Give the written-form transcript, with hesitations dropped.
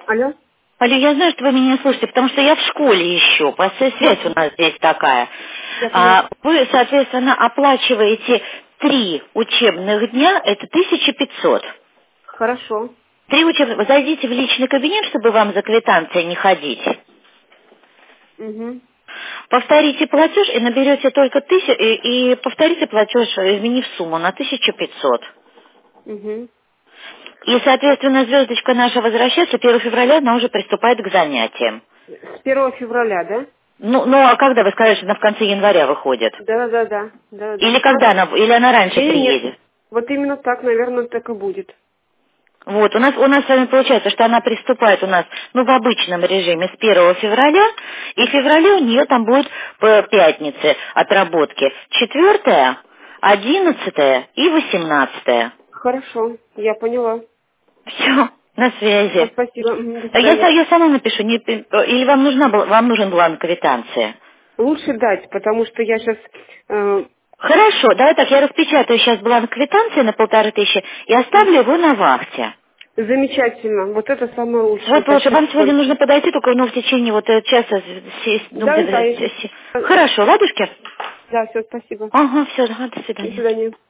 Алло? Алло, я знаю, что вы меня не слушаете, потому что я в школе еще, связь у нас здесь такая. Я поняла. Вы, соответственно, оплачиваете 3 учебных дня, это 1500. Хорошо. 3 учебных. Вы зайдите в личный кабинет, чтобы вам за квитанцией не ходить. Угу. Повторите платеж и наберете только и повторите платеж, изменив сумму на 1500. Угу. И, соответственно, звездочка наша возвращается 1 февраля, она уже приступает к занятиям. С 1 февраля, да? Ну, а когда вы скажете, что она в конце января выходит? Да. Или когда она, или она раньше Нет. приедет? Вот именно так, наверное, так и будет. Вот, у нас с вами получается, что она приступает у нас, в обычном режиме с 1 февраля, и в феврале у нее там будет по пятнице отработки 4, 11 и 18. Хорошо, я поняла. Все, на связи. Спасибо. До Я, свидания. я сама напишу, или вам нужен бланк квитанции? Лучше дать, потому что я сейчас... Хорошо, давай так, я распечатаю сейчас бланк квитанции на 1500 и оставлю его на вахте. замечательно. Вот это самое лучшее. Вот лучше, Спасибо вам сегодня нужно большое. подойти только в течение часа, Да, где-то. если... Хорошо, ладушки? Да, все, спасибо. Ага, все, до До свидания. свидания.